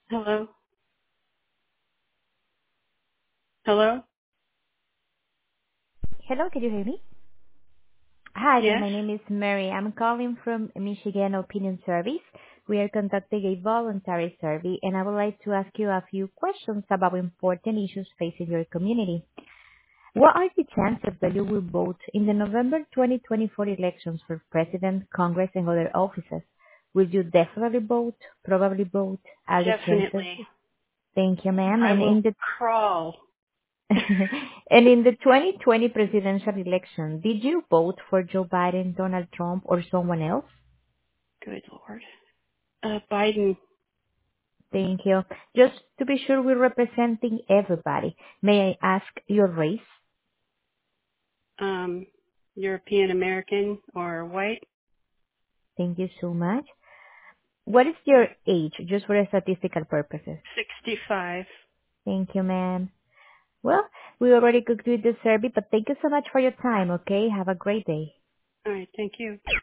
Hello? Hello? Hello, can you hear me? Hi there, Yes? my name is Mary. I'm calling from Michigan Opinion Service. We are conducting a voluntary survey, and I would like to ask you a few questions about important issues facing your community. What are the chances that you will vote in the November 2024 elections for President, Congress, and other offices? Will you definitely vote, probably vote? Are the chances? Definitely. Thank you, ma'am. I And will in the crawl. and in the 2020 presidential election, did you vote for Joe Biden, Donald Trump, or someone else? Good Lord. Biden, Thank you. Just to be sure we're representing everybody, may I ask your race? European American or white, Thank you so much. What is your age, just for statistical purposes? 65. Thank you, ma'am. Well, we already concluded the survey, but thank you so much for your time, okay? Have a great day. All right, thank you.